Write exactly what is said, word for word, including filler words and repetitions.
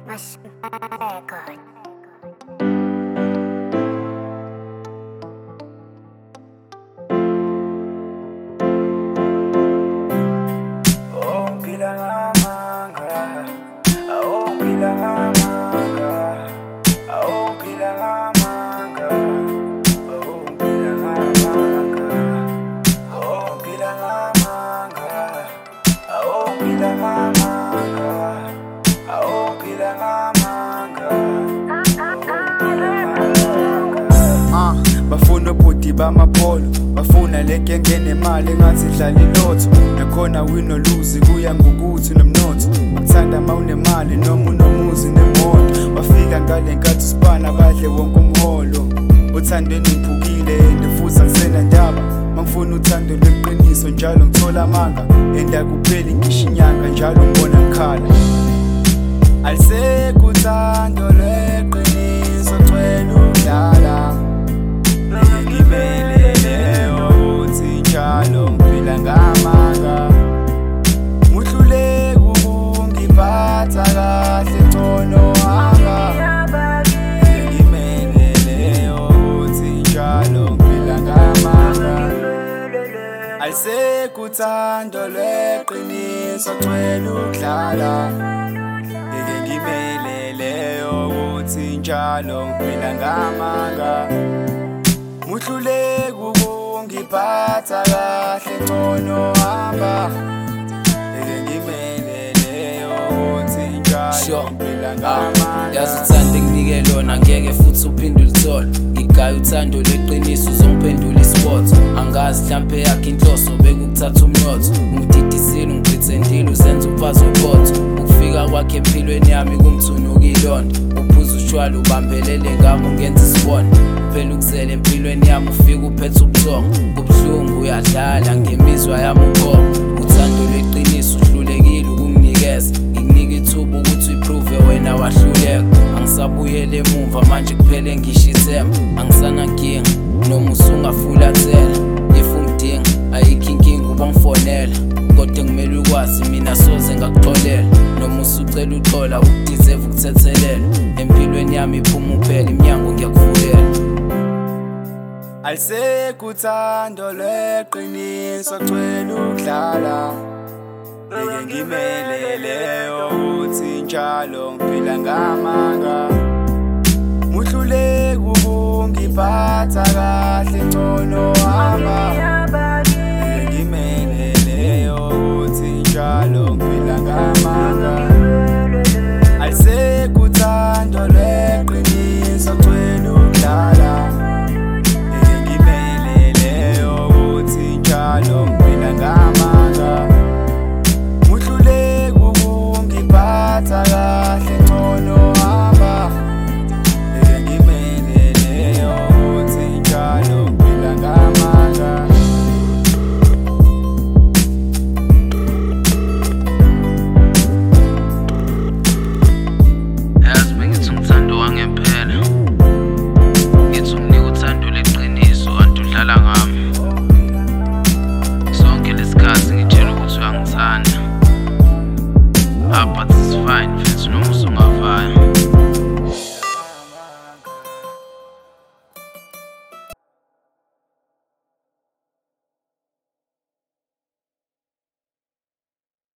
Mas record. Bafuna ubhuti bamapolo, bafuna leke ngene mali ngathi dlala ilotho. Nakhona win or lose kuya ngokuthi unomnotho. Bakuthanda mawunemali noma unomuzi nemoto. Bafika ngale nkathi sibana badle wonke umholo. Uthandweni ngiphukile ndifuza ngisena ndaba. Mangifuna uthando leqiniso njalo ngithola amanga. Enda kupheli ngishinyanga njalo ngibona ngikhala. Alisekho uthando leqiniso gcwele ukudlala. Njalo ngiphila ngamanga, muhluleka ukungiphatha kahle ngcono hamba. Ngimelele ukuthi njalo ngiphila ngamanga. Alisekho uthando lweqiniso gcwele ukudlala. Ngeke ngimelele ukuthi njalo ngiphila ngamanga, muhluleka ukungiphatha kahle ngcono hamba. Ngeke ngimelele ukuthi njalo ngiphila ngamanga. Yazi uthando nginike lona ngeke futhi uphinde ulithole. Igaya uthando leqiniso uzongiphendula isport. Angazi mhlampe yakhe inhloso bekukuthatha umnotho. Ungididisile ungipretendile uzenza umfazi wephotho. Ukufika kwakhe empilweni yami kumthunuka ilonda. Uphuza ushwala ubambelele ngami ungenza isibone. Phela ukuzela empilweni yami ufika uphethe ubuthongo. Kubuhlungu uyadlala ngemizwa yami ukhona. Uthando lweqiniso uhlulekile ukunginikeza. Ngikunika ithuba ukuthi uyiprove wena wahluleka. Angisabuyele emuva manje kuphele ngisho ithemba. Angisanankinga noma usungafulathela. If ungidinga ayikho inkinga ubangifonela. Kodwa ngimele ukwazi mina soze ngakuxolela. Noma usucela uxola ukudeserve ukuthethelela. Empilweni yami iphuma uphela iminyango ngiyakuvulela. Alisekho uthando lweqiniso gcwele ukudlala. Ngeke ngimelele ukuthi njalo ngiphila ngamanga, muhluleka ukungiphatha kahle ngcono hamba. Ngeke ngimelele ukuthi njalo ngiphila ngamanga. Alisekho uthando lweqiniso gcwele ukudlala. Njalo ngiphila ngamanga, muhluleka ukungiphatha kahle ngcono hamba. Ngeke ngimelele ukuthi njalo ngiphila ngamanga. Yazi bengithi umthando wangempela. Ngithi unginika uthando leqiniso kanti udlala ngami. Ngitshela ukuthi uyangithanda. Ah, but it's fine, mfethu noma usungaba